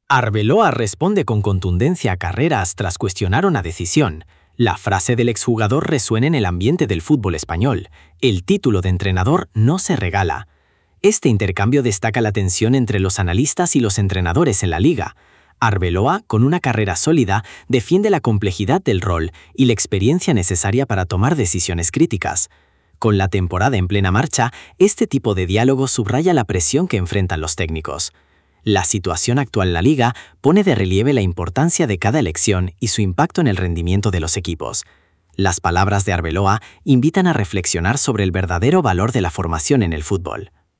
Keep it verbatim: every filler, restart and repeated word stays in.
Arbeloa responde con contundencia a Carreras tras cuestionar una decisión. La frase del exjugador resuena en el ambiente del fútbol español. El título de entrenador no se regala. Este intercambio destaca la tensión entre los analistas y los entrenadores en la liga. Arbeloa, con una carrera sólida, defiende la complejidad del rol y la experiencia necesaria para tomar decisiones críticas. Con la temporada en plena marcha, este tipo de diálogo subraya la presión que enfrentan los técnicos. La situación actual en la liga pone de relieve la importancia de cada elección y su impacto en el rendimiento de los equipos. Las palabras de Arbeloa invitan a reflexionar sobre el verdadero valor de la formación en el fútbol.